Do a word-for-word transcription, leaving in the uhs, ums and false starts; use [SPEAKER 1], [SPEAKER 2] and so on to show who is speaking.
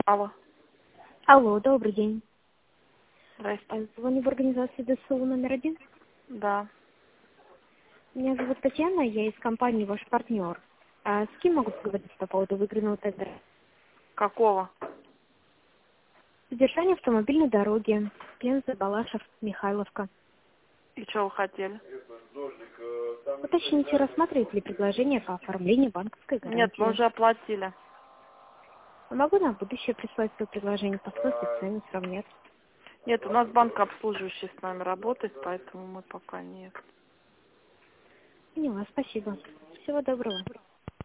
[SPEAKER 1] Алло.
[SPEAKER 2] Алло, добрый день.
[SPEAKER 1] Здрасте.
[SPEAKER 2] А, Звоню в организацию ДСУ номер один.
[SPEAKER 1] Да.
[SPEAKER 2] Меня зовут Татьяна, я из компании «Ваш партнер». А с кем могу поговорить по поводу выигранного тендера?
[SPEAKER 1] Какого?
[SPEAKER 2] Содержание автомобильной дороги. Пенза, Балашев, Михайловка.
[SPEAKER 1] И что вы хотели?
[SPEAKER 2] Уточните, рассматриваете ли предложение по оформлению банковской
[SPEAKER 1] Нет, мы
[SPEAKER 2] гарантии.
[SPEAKER 1] уже оплатили.
[SPEAKER 2] Могу на будущее прислать свое предложение, посмотреть цены, сравнять.
[SPEAKER 1] Нет, у нас банк обслуживающий с нами работает, поэтому мы пока нет.
[SPEAKER 2] Поняла, спасибо. Всего доброго.